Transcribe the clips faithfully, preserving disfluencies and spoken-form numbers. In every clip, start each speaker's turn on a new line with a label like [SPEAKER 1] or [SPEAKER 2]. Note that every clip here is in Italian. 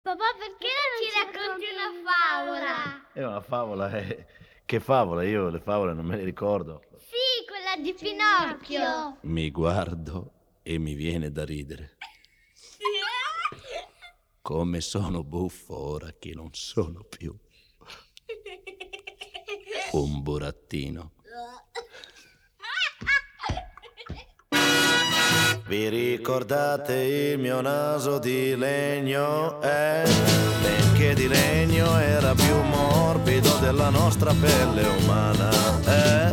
[SPEAKER 1] Papà, perché non ci racconti una favola?
[SPEAKER 2] È una favola, eh. Che favola? Io le favole non me le ricordo.
[SPEAKER 1] Sì, quella di Pinocchio.
[SPEAKER 2] Mi guardo e mi viene da ridere. Come sono buffo ora che non sono più un burattino. Vi ricordate il mio naso di legno? Eh, benché di legno era più morbido della nostra pelle umana. Eh,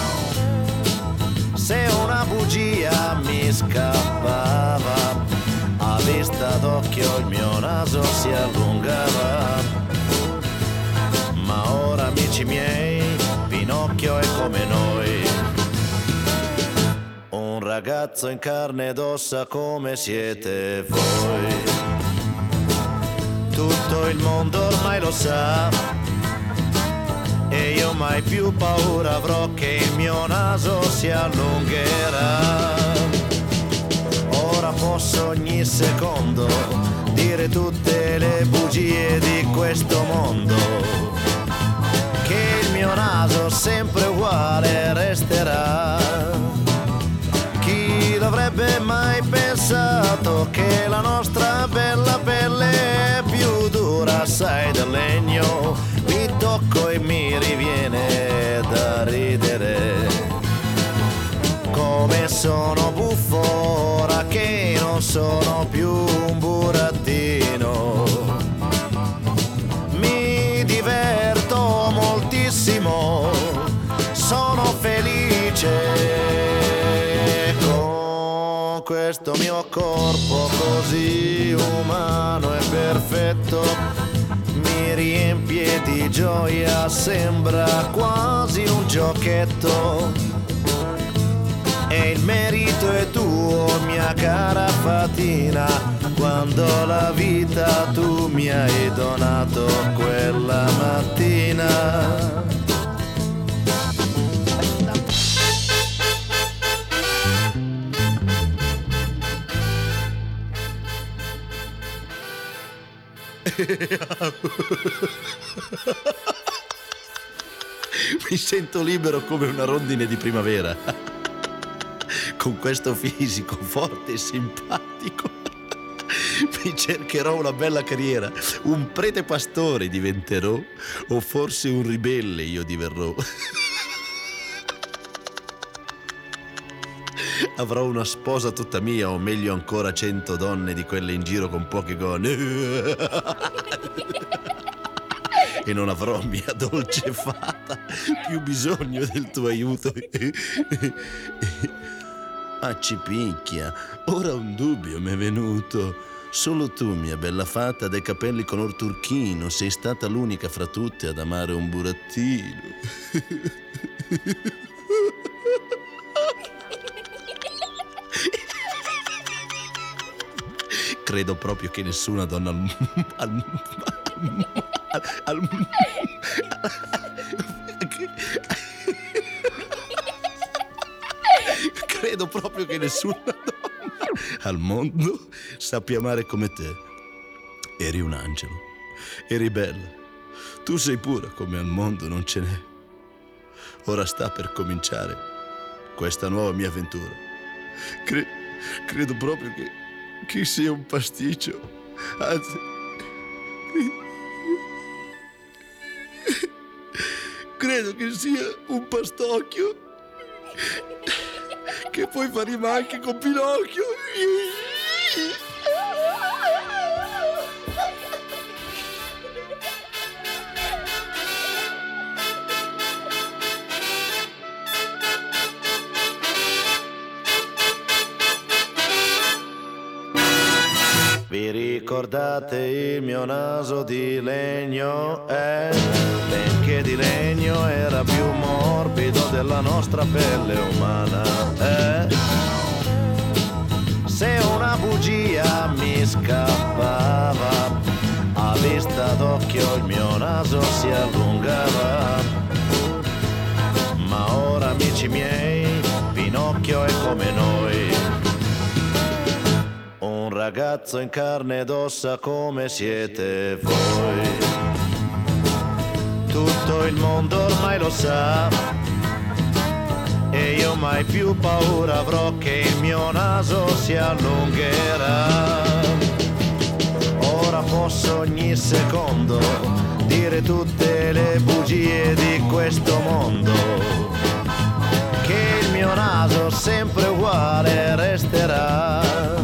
[SPEAKER 2] se una bugia mi scappava, a vista d'occhio il mio naso si allungava. Ma ora, amici miei, Pinocchio è come noi, un ragazzo in carne ed ossa come siete voi. Tutto il mondo ormai lo sa e io mai più paura avrò che il mio naso si allungherà. Ora posso ogni secondo dire tutte le bugie di questo mondo, che il mio naso sempre uguale resterà. Chi l'avrebbe mai pensato che la nostra bella pelle è più dura, sai, del legno? Mi tocco e mi riviene da ridere. Come sono buffo ora che non sono più un burattino. Mi diverto moltissimo, sono felice con questo mio corpo così umano e perfetto. Mi riempie di gioia, sembra quasi un giochetto. E il merito è tuo, mia cara fatina, quando la vita tu mi hai donato quella mattina. Mi sento libero come una rondine di primavera. Con questo fisico forte e simpatico mi cercherò una bella carriera. Un prete pastore diventerò, o forse un ribelle io diverrò. Avrò una sposa tutta mia, o meglio ancora cento donne di quelle in giro con poche gonne. E non avrò, mia dolce fata, più bisogno del tuo aiuto. Ah, ci picchia, ora un dubbio mi è venuto. Solo tu, mia bella fata dai capelli color turchino, sei stata l'unica fra tutte ad amare un burattino. Credo proprio che nessuna donna al, al, al, al, al credo proprio che nessuna donna al mondo sappia amare come te. Eri un angelo, eri bella, tu sei pura come al mondo non ce n'è. Ora sta per cominciare questa nuova mia avventura. Cre- credo proprio che, che sia un pasticcio, anzi, credo che sia un pastocchio che poi fa rima anche con Pinocchio. Vi ricordate il mio naso di legno? Eh, benché di legno era più morbido della nostra pelle umana. Eh, se una bugia mi scappava, a vista d'occhio il mio naso si allungava. Ma ora, amici miei, Pinocchio è come noi, un ragazzo
[SPEAKER 3] ragazzo in carne ed ossa come siete voi. Tutto il mondo ormai lo sa e io mai più paura avrò che il mio naso si allungherà. Ora posso ogni secondo dire tutte le bugie di questo mondo, che il mio naso sempre uguale resterà.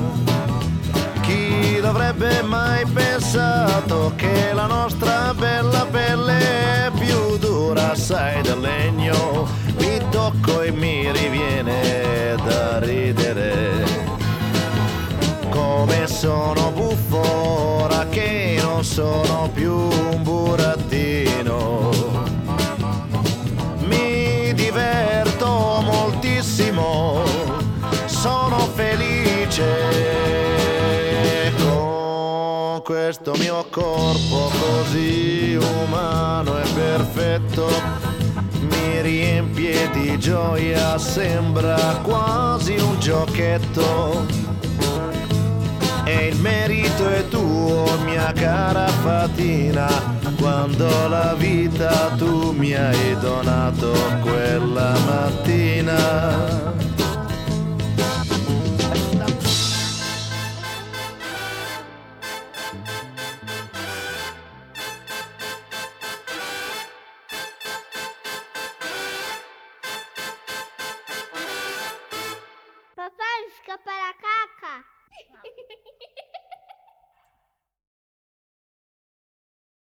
[SPEAKER 3] Chi avrebbe mai pensato che la nostra bella pelle è più dura, sai, del legno? Mi tocco e mi riviene da ridere. Come sono buffo ora che non sono più un burattino. Mi diverto moltissimo, sono felice con questo mio corpo così umano e perfetto. Mi riempie di gioia, sembra quasi un giochetto. E il merito è tuo, mia cara Fatina, quando la vita tu mi hai donato quella mattina.